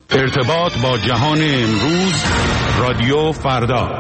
ارتباط با جهان امروز، رادیو فردا.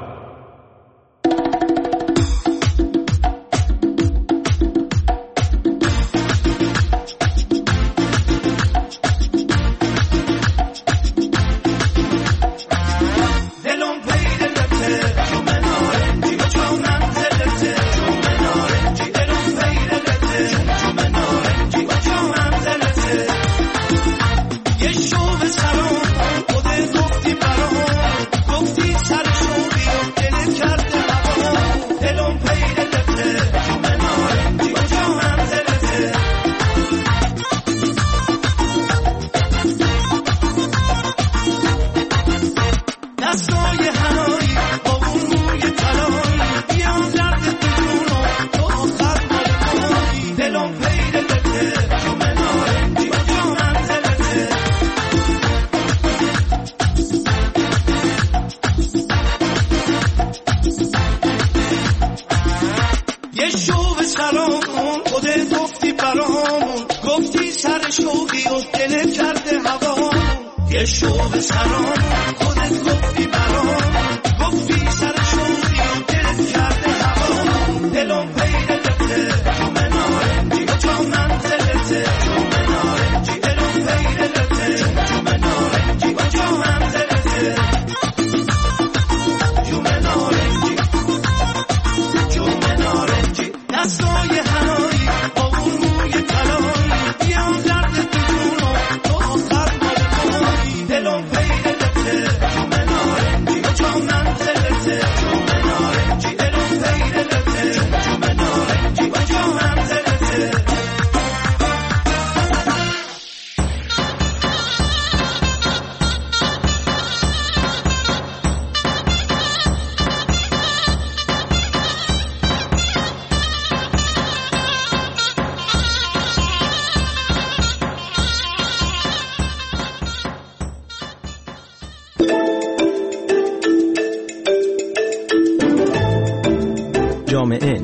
جامعه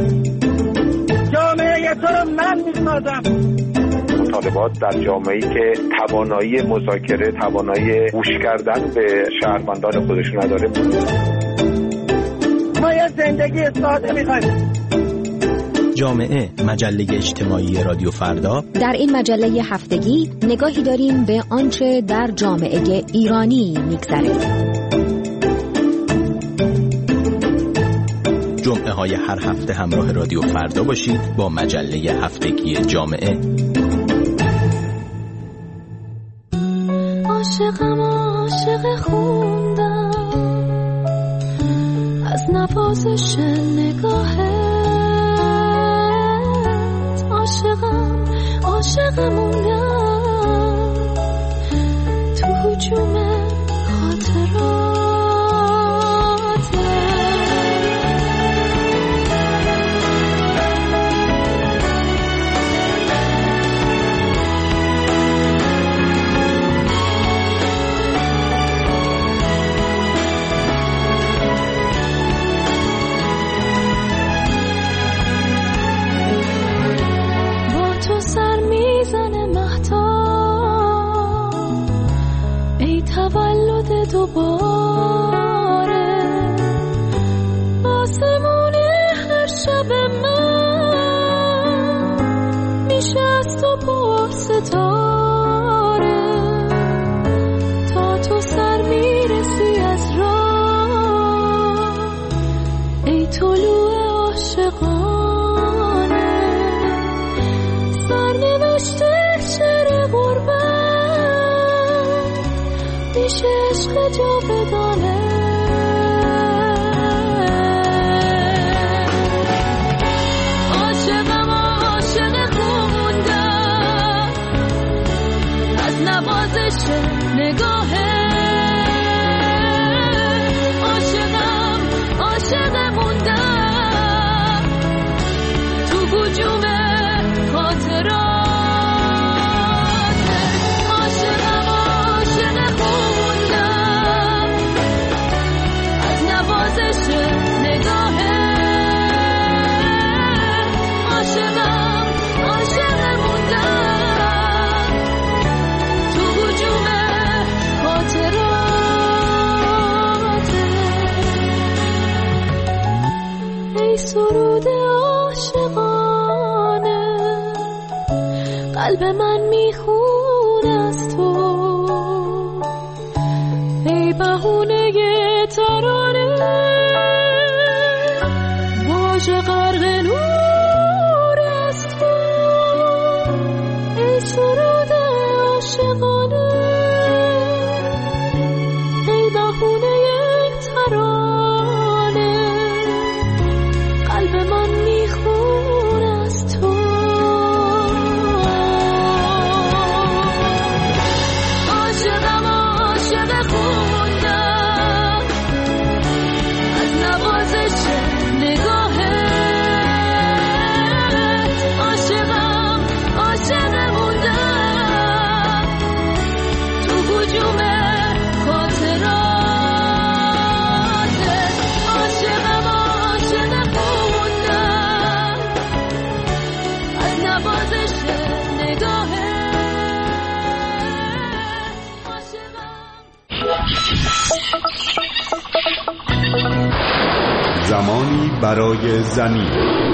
تو رو من می‌سازم. مطالبات در جامعه‌ای که توانایی مذاکره، توانایی گوش کردن به شهروندان خودش نداره. ما یه زندگی ساده می‌خوایم. جامعه، مجله اجتماعی رادیو فردا. در این مجله هفتگی نگاهی داریم به آنچه در جامعه ایرانی می‌گذره. جمعه های هر هفته همراه رادیو فردا باشید با مجله هفتگی جامعه. عاشقم عاشق خوندم از نوازش نگاهت، عاشقم عاشق موندم تو هجوم خاطرات. تولد دوباره آسمون هر شب من میشه از تو پر ستاره، تا تو سر میرسی از راه ای طلوع عاشقانه، سرنوشته شعر غربت میشه عشق جاودانه. عاشقم عاشق خوندم از نوازش نگاهه، عاشقم عاشق موندم تو هجوم خاطرات. ای سرود عاشقانه قلب من میخون از تو، ای بهونه ترانه واژه غرق نور از تو، ای سرود عاشقانه ای بهونه ترانه قلب من میخون از تو. عاشقم عاشق خوندم از نوازش نگاهت، عاشقم عاشق موندم تو هجوم خاطراتت، عاشقم عاشق خوندم از نوازش نگاهت، زمانی برای زمین.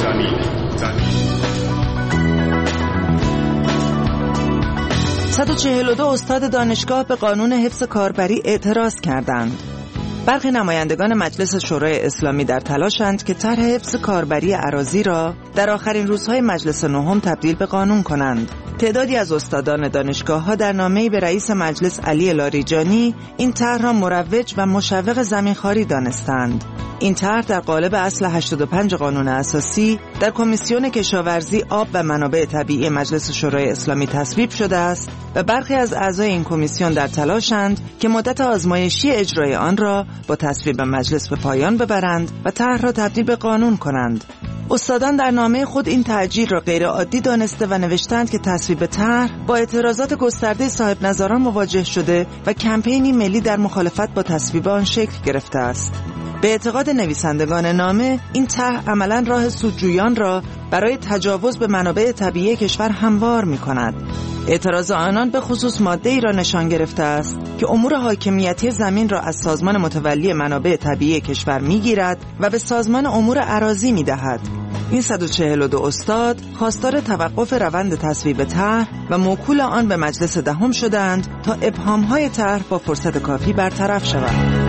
142 استاد دانشگاه به قانون حفظ کاربری اعتراض کردند. برخی نمایندگان مجلس شورای اسلامی در تلاشند که طرح حفظ کاربری اراضی را در آخرین روزهای مجلس نهم تبدیل به قانون کنند. تعدادی از استادان دانشگاه‌ها در نامه‌ای به رئیس مجلس علی لاریجانی این طرح را مروج و مشوق زمینخواری دانستند. این طرح در قالب اصل 85 قانون اساسی در کمیسیون کشاورزی، آب و منابع طبیعی مجلس شورای اسلامی تصویب شده است و برخی از اعضای این کمیسیون در تلاشند که مدت آزمایشی اجرای آن را با تصویب مجلس به پایان ببرند و طرح را تبدیل به قانون کنند. استادان در نامه خود این تعجیل را غیر عادی دانسته و نوشتند که تصویب طرح با اعتراضات گسترده صاحب نظران مواجه شده و کمپینی ملی در مخالفت با تصویب آن شکل گرفته است. به اعتقاد نویسندگان نامه این طرح عملاً راه سودجویان را برای تجاوز به منابع طبیعی کشور هموار می‌کند. اعتراض آنان به خصوص ماده‌ای را نشان گرفته است که امور حاکمیتی زمین را از سازمان متولی منابع طبیعی کشور می‌گیرد و به سازمان امور اراضی می‌دهد. این 142 استاد خواستار توقف روند تصویب طرح و موکول آن به مجلس دهم شدند تا ابهام‌های طرح با فرصت کافی برطرف شود.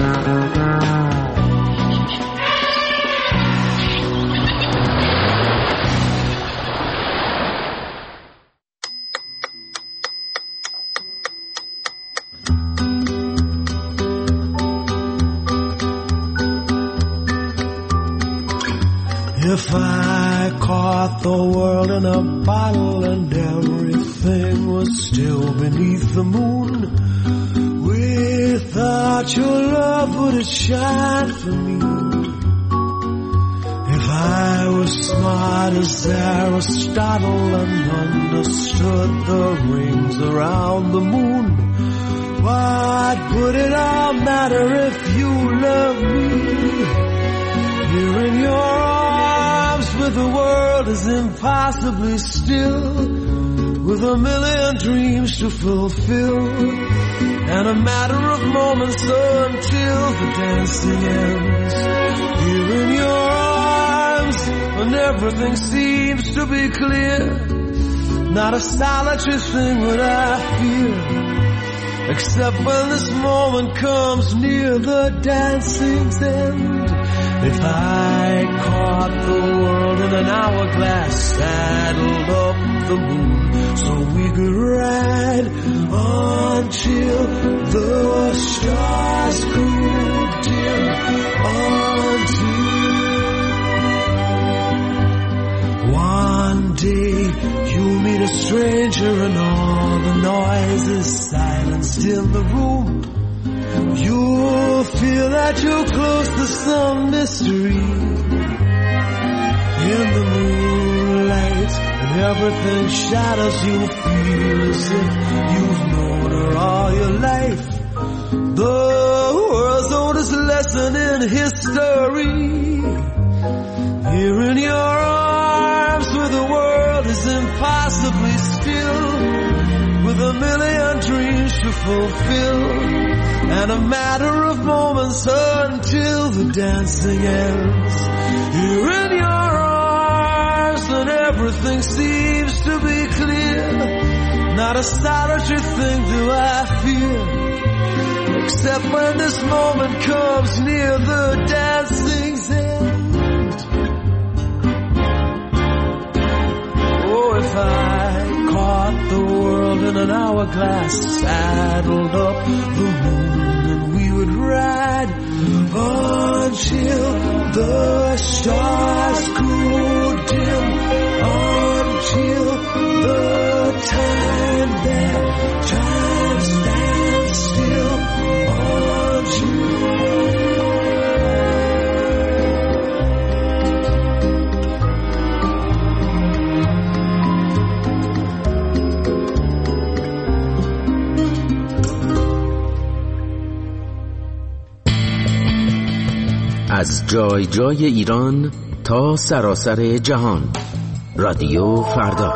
If I caught the world in a bottle and everything was still beneath the moon, without your love would it shine for me? If I was smart as Aristotle and understood the rings around the moon, what would it all matter if you loved me? Here in your arms with the world is impossibly still, with a million dreams to fulfill, and a matter of moments until the dancing ends. Here in your arms when everything seems to be clear, not a solitary thing would I fear, except when this moment comes near the dancing's end. If I caught the world in an hourglass, saddled up the moon so we could ride until the stars grew dim, until one day you meet a stranger and all the noise is silenced in the room. You'll feel that you're close to some mystery. In the moonlight, and everything shadows, you feel as if you've known her all your life. The world's oldest lesson in history. Here in your arms where the world is impossibly still, with a million dreams dreams to fulfill, and a matter of moments until the dancing ends. Here in your arms and everything seems to be clear. Not a solitary thing do I fear, except when this moment comes near the dancing's end. Oh, if I caught the world in an hourglass, saddled up the moon, and we would ride until the stars grew dim, until the time stands still, از جای جای ایران تا سراسر جهان، رادیو فردا.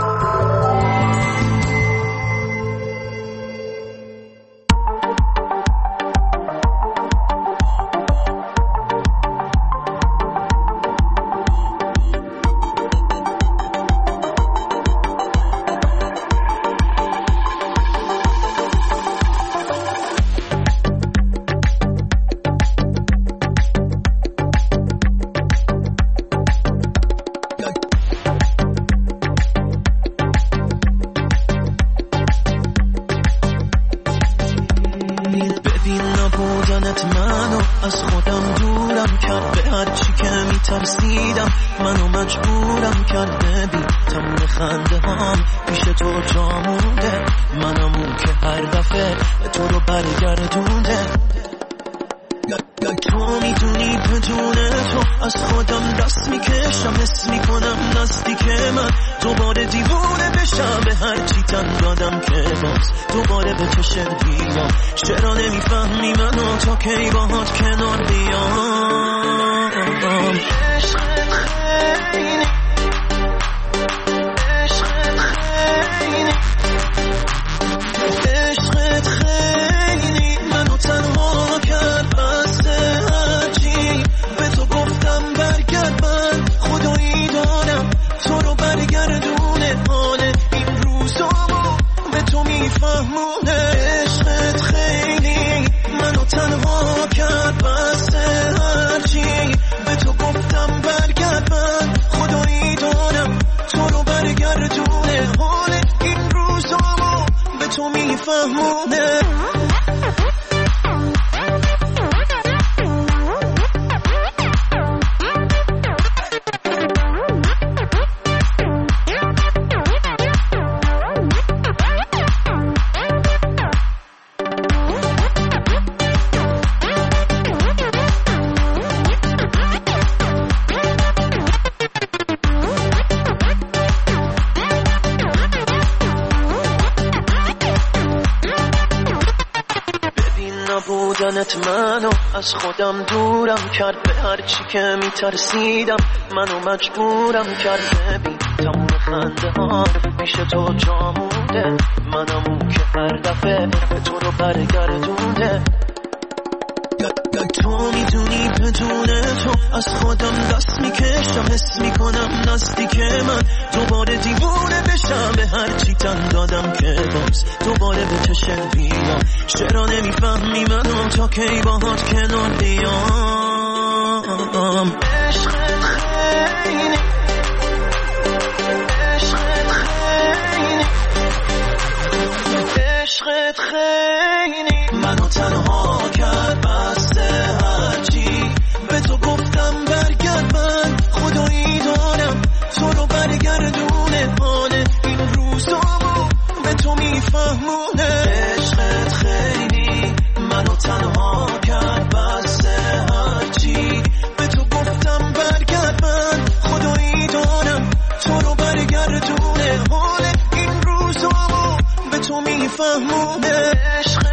منو از خودم دورم کرد، به هر چی که میترسیدم منو مجبورم کرد. ببین تموم خنده ها پیش تو جا مونده، منم اون که هر دفعه به تو رو برگردونده. تو میدونی بدون تو از خودم دست میکشم، حس میکنم نزدیک من دوباره دیوونه بشم. به هر چی تن دادم که باز دوباره به چشم بیام. چرا نمیفهمی منو تا کی باهات کنار بیام؟ عشقت خیلی عشقت خیلی منو تنها کرد، بسته هرچی به تو گفتم برگرد. من خدایی دارم تو رو برگردونه، حال این روزامو به تو میفهمونه. عشقت خیلی منو تنها کرد، بسته هرچی به تو گفتم برگرد. من خدایی دارم تو رو برگردونه، حال این روزامو به تو میفهمونه. عشق